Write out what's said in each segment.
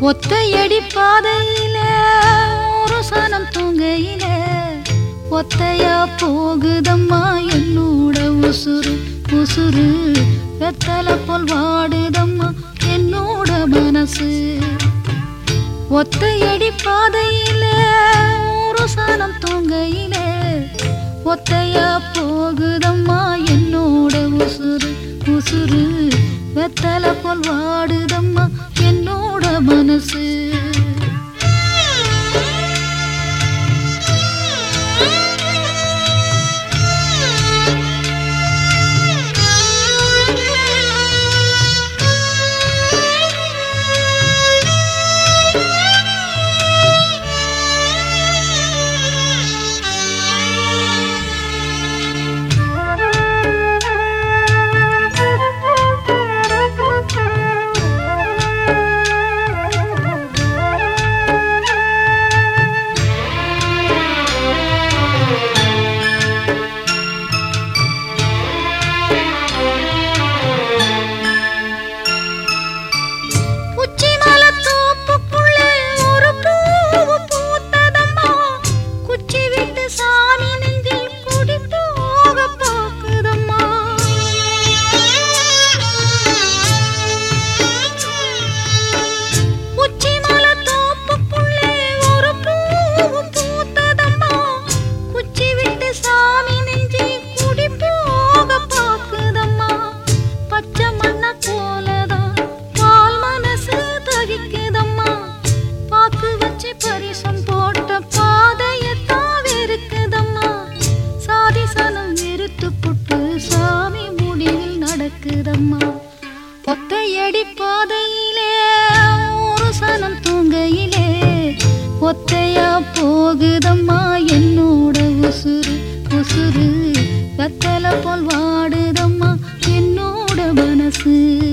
ஒத்தையடி பாதையில ஒரு சனம் தூங்கையில ஒத்தையா போகுதம்மா என்னோட உசுறு உசுறு வெத்தலை போல் வாடுதம்மா என்னோட மனசு. ஒத்தையடி பாதையில ஒரு சனம் தூங்கையில ஒத்தையா போகுதம்மா என்னோட உசுறு உசுறு வெத்தலை போல் வாடுதம்மா என்னோட மனசு. ஒத்தையடி பாதையிலே ஒரு சனம் தூங்கையிலே ஒத்தையா போகுதம்மா என்னோட உசுறு உசுறு வெத்தலை போல் வாடுதம்மா என்னோட மனசு.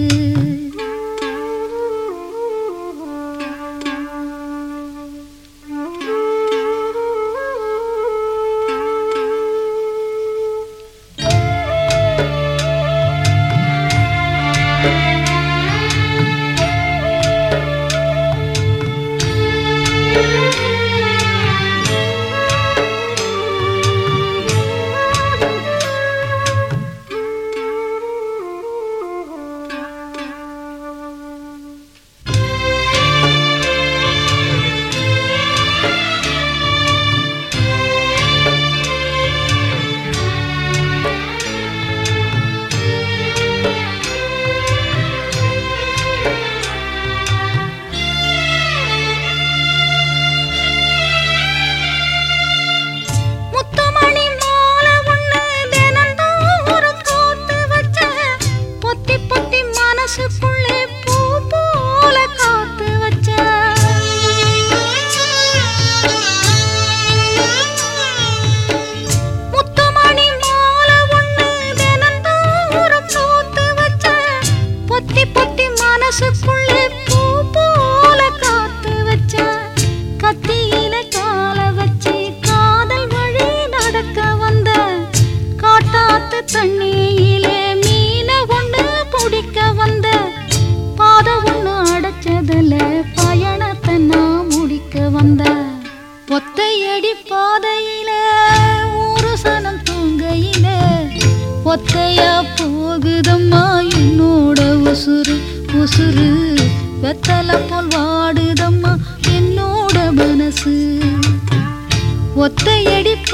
தண்ணியிலே மீன ஒண்ணு பிடிக்க வந்த பாத ஒண்ணு அடைச்சதுல பயணத்தை நான் முடிக்க வந்த. ஒத்தையடி பாதையில ஒரு சனம் தூங்கையில ஒத்தையா போகுதம்மா என்னோட உசுறு உசுறு வெத்தலை போல் வாடுதம்மா என்னோட மனசு. ஒத்தையடி